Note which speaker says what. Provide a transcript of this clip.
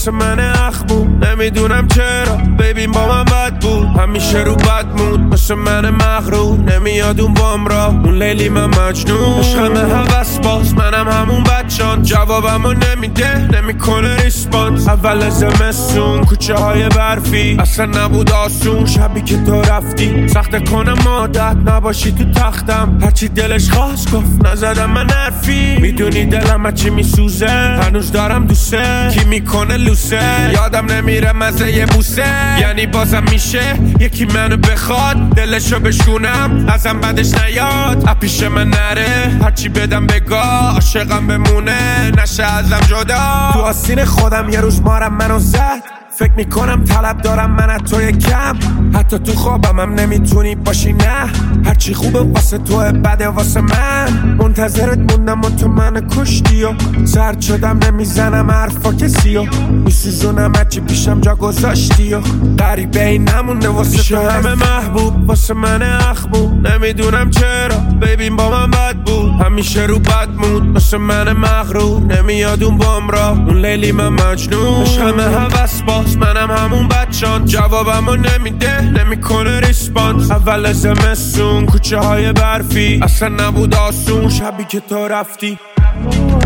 Speaker 1: واسه من اخمون، نمیدونم چرا ببین با من بد بود، همیشه رو بد مود واسه من مغرور، نمیاد اون بام را اون لیلی من مجنون، عشقم هوس باز منم همون بچان، جوابمو نمیده نمیکنه ریسپانس، اول زمستون کوچه های برفی اصلا نبود آسون، شبی که تو رفتی سخت کنم عادت نباشی تو تختم، هرچی دلش خواست گفت نزدم من حرفی، میدونی دلم چی میسوزه هنوز دارم دوسته، کی میکنه لوسه یادم نمیره مزه یه بوسه، یعنی بازم میشه یکی منو بخواد دلشو بشونم ازم بعدش نیاد اپیش من نره، هرچی بدم بگاه عاشقم بمونه نشه ازم جدا، تو آستین خودم یه روز مارم منو زد، فکر میکنم طلب دارم من از تو کم، حتی تو خوابم هم نمیتونی باشی نه، هرچی خوبه واسه توه بده واسه من، منتظرت موندم و تو من کشتی و سرد شدم نمیزنم حرفا کسی و میسوزونم هرچی پیشم جا گذاشتی و غریبه این نمونده واسه تو همه محبوب واسه من اخمون، نمیدونم چرا ببین با من بد بود، همیشه رو بد مود واسه من مغرور، نمیاد اون بام را اون لیلی من مجنون، عشقم هوس باز منم همون بچان، جوابمو نمیده نمیکنه ریسپانس، اول زمستون کوچه های برفی اصلا نبود آسون، شبی که تو رفتی